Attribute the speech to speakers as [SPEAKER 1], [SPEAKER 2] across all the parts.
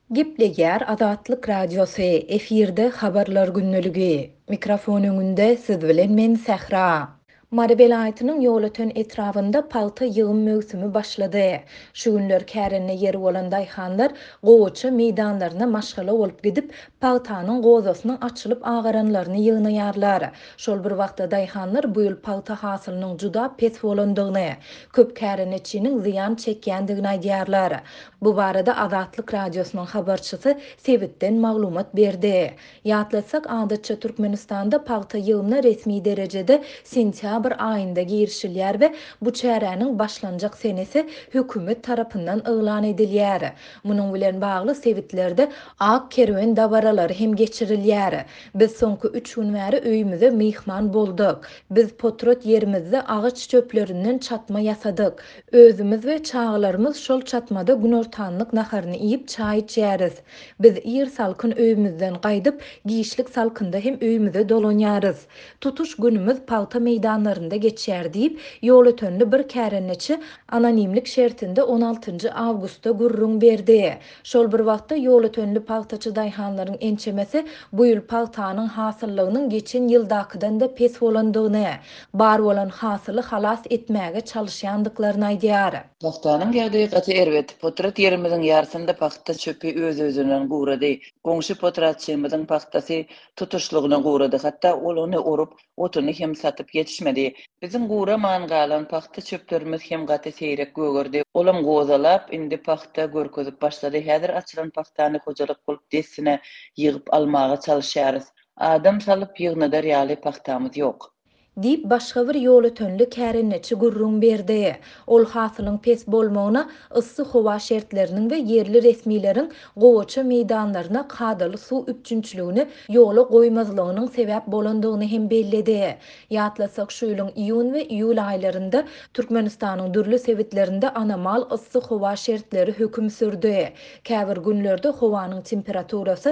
[SPEAKER 1] Gepleger Azatlyk Radiosu efirde habarlar günnüligi. Mikrofon öňünde siz bilen men Sähra. Mary belaýatynyň ýol öten etrafynda palta ýyğım mögsümi başlady. Şu günler kärine ýeri bolan daýhanlar gowaça meýdanlaryna maşgala bolup gidip paltanyň gozasynyň açylyp agaranlaryny ýygnaýarlar. Şol bir wagtda daýhanlar bu ýyl palta hasylynyň juda pes bolandygyny, köp kärineçiniň ziýan çekýändigini aýdýarlar. Bu barada Azatlyk Radiosynyň habarçysy Sebitden maglumat berdi. Ýatlasak adatça Türkmenistanda palta ýygymyna resmi derejede sentyabr aýynda girişilýär we bu çäräniň başlanjak senesi hökümet tarapyndan yglan edilýär. Munyň bilen bagly Sebitlerde ak kerwen dabaralary hem geçirilýär. Biz soňky 3 gün bäri öýümizde mihman bolduk. Biz potrot yerimizde agaç çöplerinden çatma ýasadyk. Özümiz we çağlarymyz şol çatmada gün ortanlyk naharyny iýip çaý içýäris. Biz ýer salkyn öýümizden gaýdyp giýişlik salkynda hem öýümizde dolanýarys. Tutuş günümiz palta meýdanlarynda geçýär diýip ýol ötenli bir kärenneçi anonimlik şertinde 16 awgustda gurrun berdi. Şol bir wagtda ýol ötenli paltaçy daýhanlaryň ençemesi bu ýyl paltanyň hasyllygynyň geçen ýyldakydan da pes bolandygyny, bar bolan hasyly halas etmäge çalışýandyklaryny aýdýar.
[SPEAKER 2] Paxtanın haqiqati erwet, potrat yerimiziň ýarysynda paxta çöpi öz-özünden gurady. Goňşy potratçymyzyň paxtasy tutuşlygyny gurady. Hatda ol ony orup, otuny hem satyp ýetişmedi. Biziň guraman galan paxta çöplerimiz hem gaty seýrek gögürdi. Olam gozalap, indi paxta görkezip başlady. Häzir açylan paxtany hojalyk bolup desine ýygyp almaga çalışýarys. Adam salyp ýygnadar ýaly paxtamyz ýok.
[SPEAKER 1] Dip başga bir ýol ötenli kärenneçi gurrun berdi. Ol hasylyň pes bolmagyna ıssy howa şertleriniň we yerli resmiýetiň gowaça meýdanlaryna kadaly suw üçünçligini ýola goýmazlygynyň sebäp bolandygyny hem bellidi. Ýatlasak şu ýylyň iýun we iýul aýlarynda Türkmenistanyň dürli sebitlerinde anomal ıssy howa şertleri höküm sürdi. Käbir günlerde howanyň temperaturasy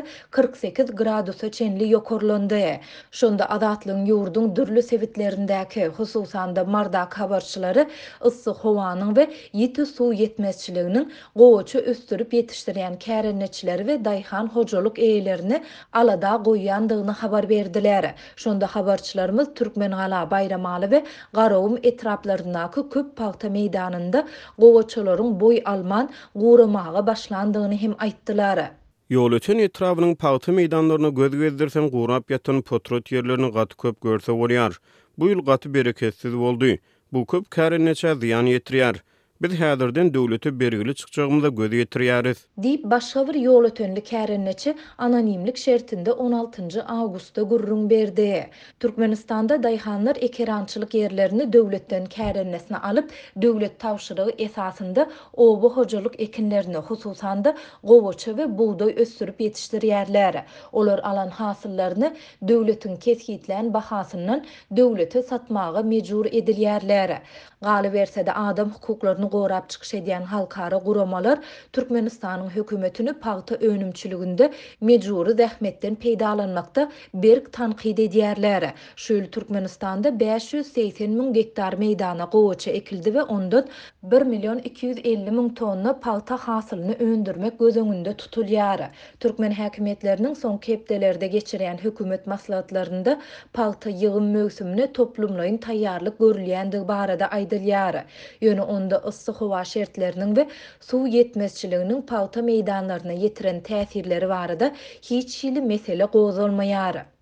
[SPEAKER 1] 48 gradusa çenli ýokarlandy. Şonda Azatlyň ýurduň dürli sebitlerindäki hususan da mardak habarçylary ıssy howanyň we ýiti suw ýetmezçiliginiň gowaça östürip ýetişdirýän kärenneçileri we daýhan hojalyk eýlerini alada goýýandygyny habar berdiler. Şonda habarçylarymız Türkmengala Bayramaly we Garawum etraplaryndaky köp palta meýdanynda gowaçalaryň boý alman guramaga başlandygyny hem aýtdylar.
[SPEAKER 3] Ýol öten etrafynyň palta meýdanlaryna göz gezdirsem gurap ýatan potrot ýerlerini gaty köp görse bolýar. Bu ýyl gaty bereketsiz boldy. Bu köp kärenneçe ziýan ýetirýär. Biz häzirden döwlete bergili çykjagymyza göz ýetirýäris.
[SPEAKER 1] Dip başga bir ýol ötenli kärenneçi anonimlik şertinde 16 awgustda gurrun berdi. Türkmenistanda daýhanlar ekerançylyk ýerlerini döwletden kärennesine alyp, döwlet tawşyrygy esasynda oba hojalyk ekinlerini hususan da gowaça we buğday östürip ýetişdirýärler. Olar alan hasyllaryny döwletiň kesgitlen bahasyndan döwlete satmaga mejbur edilýärler. Galy bersede adam hukuklaryny gorap çykyş edýän halkara guramalar Türkmenistanyň hökümetini palta önümçiliginde mejburi zähmetden peýdalanmakda berk tanqid edýärler. Şu ýyl Türkmenistanda 580 000 hektar meýdana gowaça ekildi we ondan 1.250.000 tonna palta hasylyny öndürmek göz öňünde tutulýar. Türkmen häkimetleriniň soňky hepdelerde geçirýän hökümet maslahatlarynda palta ýygym mögsümine toplumlaryň taýýarlyk görülýändigi barada aýdylýar. Ýöne onda ıssy howa şertleriniň we suw ýetmezçiliginiň palta meýdanlaryna ýetiren täsirleri barada hiç ýyly mesele gozalmaýar.